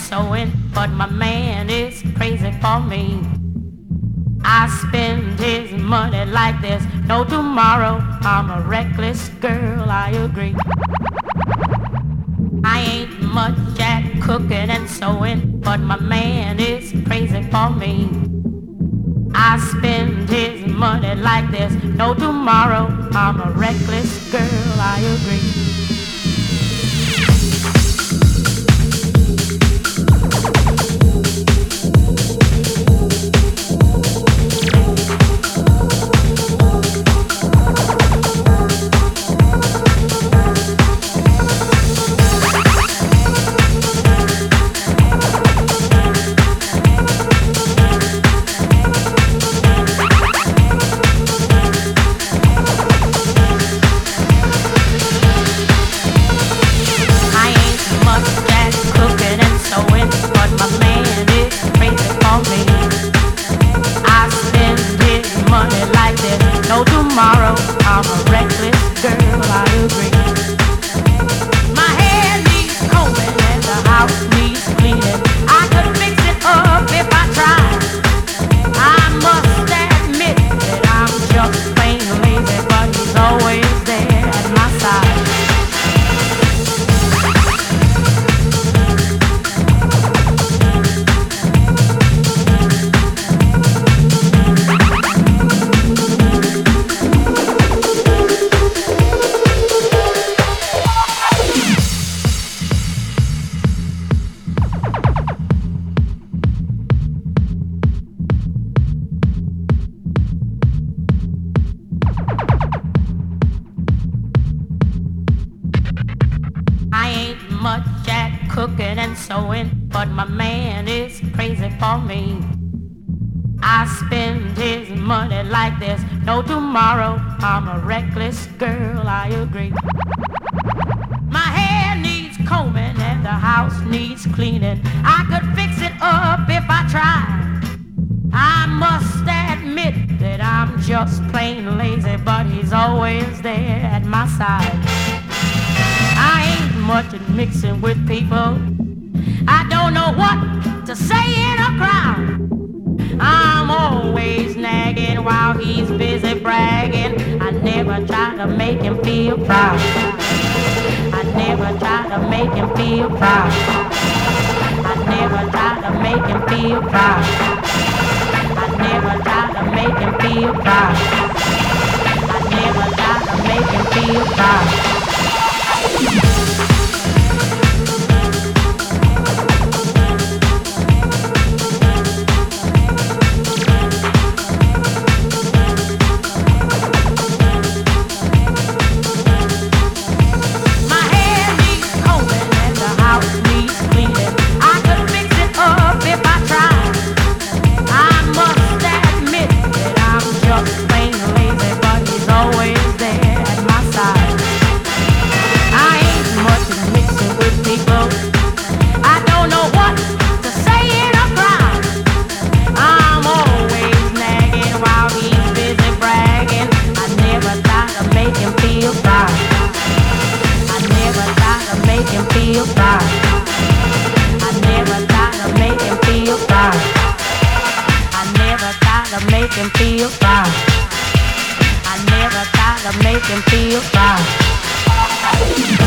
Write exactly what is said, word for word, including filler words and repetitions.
sewing, but my man is crazy for me. I spend his money like there's no tomorrow. I'm a reckless girl, I agree. I ain't much at cooking and sewing, but my man is crazy for me. I spend his money like there's no tomorrow. I'm a reckless girl, I agree. Tomorrow, I'm a reckless girl, I agree. My hair needs combing and the house needs cleaning. I could fix it up if I tried. I must admit that I'm just plain lazy, but he's always there at my side. Much at cooking and sewing, but my man is crazy for me. I spend his money like there's no tomorrow. I'm a reckless girl, I agree. My hair needs combing and the house needs cleaning. I could fix it up if I tried. I must admit that I'm just plain lazy, but he's always there at my side. I ain't much at mixing with people. I don't know what to say in a crowd. I'm always nagging while he's busy bragging. I never try to make him feel proud. I never try to make him feel proud. I never try to make him feel proud. I never try to make him feel proud. I never try to make him feel proud. Feel proud. I never try to make him feel proud. I never try to make him feel proud. I never try to make him feel proud.